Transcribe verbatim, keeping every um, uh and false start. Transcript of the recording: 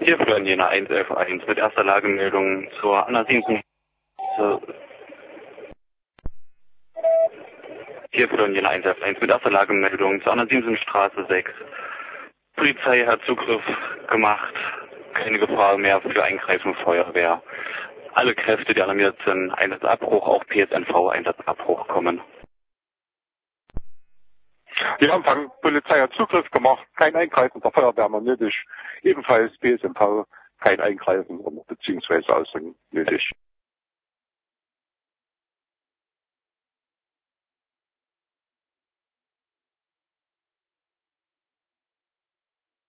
Hier Florian Jena eins elf eins mit erster Lagemeldung zur Anna Siemsen. Zur Hier Florian Jena eins elf eins mit erster Lagemeldung zur Anna Siemsen Straße sechs. Polizei hat Zugriff gemacht. Keine Gefahr mehr für Eingreifen Feuerwehr. Alle Kräfte, die alarmiert sind, Einsatzabbruch, auch P S N V-Einsatzabbruch kommen. Ja, Empfang, Polizei hat Zugriff gemacht, kein Eingreifen der Feuerwehr mehr nötig. Ebenfalls P S N V, kein Eingreifen beziehungsweise Ausdrücken nötig.